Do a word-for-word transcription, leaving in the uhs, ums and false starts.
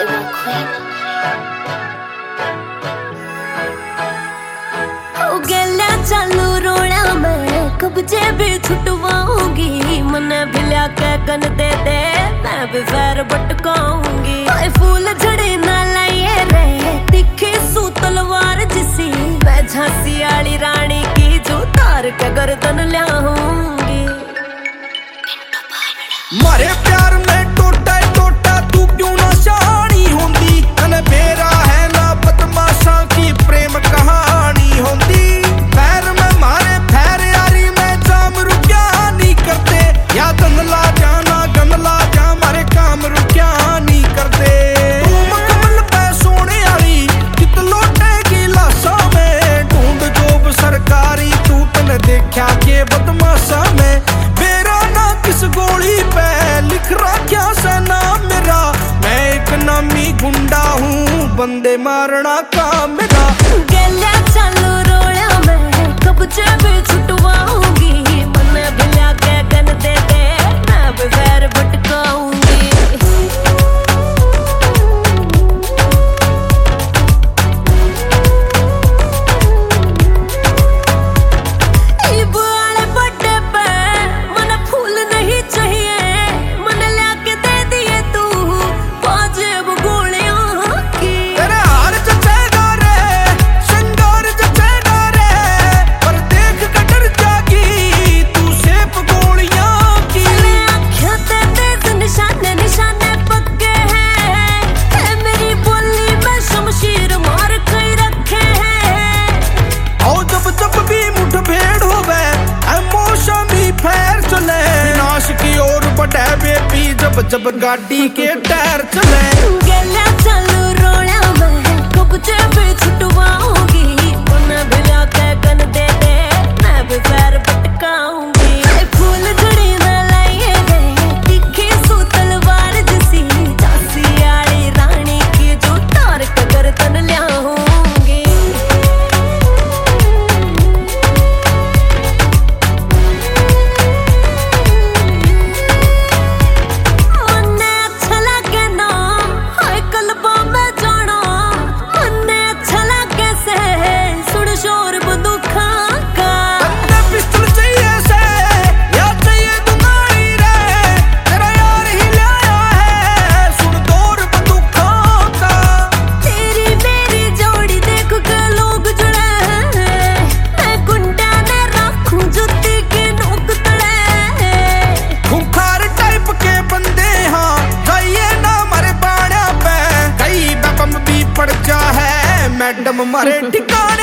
चालू रोड़ा मैं कब जेबी छुटवाऊंगी। मने भी के गन दे दे मैं भी फैर बटकाऊंगी। फूल झड़े ना लाइए रे तिखी सू तलवार जिसी मैं झांसी वाली रानी की जो तार के गर्दन ल्याऊंगी। मारे प्यार में टोटा टोटा तू क्यों ना शानी होंदी। अन मेरा है ना बदमाशा की प्रेम कहानी होंदी। पैर में मारे पैर यारी में जाम रुकिया नहीं करते। या गंदला जाना गंदला जा मारे काम रुकिया नहीं करते। तू मकमल पे सोने वाली कित लोटे की लाशा में ढूंढ जोब सरकारी तू तन देखा के बदमाशा में। मेरा ना किस गोली पे लिख रखा से नाम मेरा। मैं एक नामी गुंडा हूँ बंदे मारना काम मेरा। गलिया चालू रोया मैं कब जेबी छुटवाऊंगी। मने भी के गन दे दे मैं भी फैर बटकाऊंगी। जब जब गाड़ी के टायर चले गलिया चालू रोया मैं कब जेबी छुटवाऊंगी। मने भी के गन दे दे मैं भी फैर बटकाऊंगी। फूल झड़ी ना लाइए रे तिखी सू तलवार जिसी झांसी वाली रानी की जो तार के गर्दन ल्याऊंगी। मैडम मारे ठिकाने